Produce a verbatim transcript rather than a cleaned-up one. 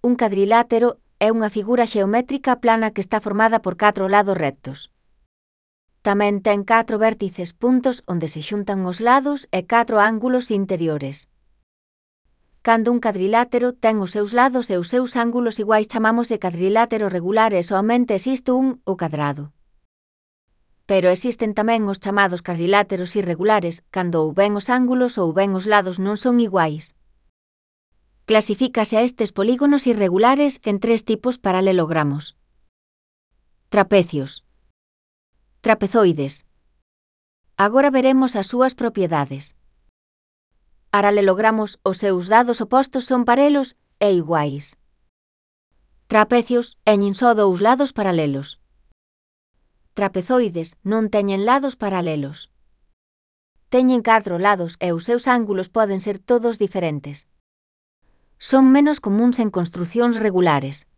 Un cadrilátero é unha figura xeométrica plana que está formada por catro lados rectos. Tamén ten catro vértices puntos onde se xuntan os lados e catro ángulos interiores. Cando un cadrilátero ten os seus lados e os seus ángulos iguais chamamos de cadrilátero regular e soamente existe un, o cadrado. Pero existen tamén os chamados cadriláteros irregulares, cando ou ben os ángulos ou ben os lados non son iguais. Clasifícase a estes polígonos irregulares en tres tipos paralelogramos. Trapecios. Trapezoides. Agora veremos as súas propiedades. Paralelogramos, os seus lados opostos son parelos e iguais. Trapecios teñen só dous lados paralelos. Trapezoides non teñen lados paralelos. Teñen catro lados e os seus ángulos poden ser todos diferentes. Son menos comúns en construcións regulares.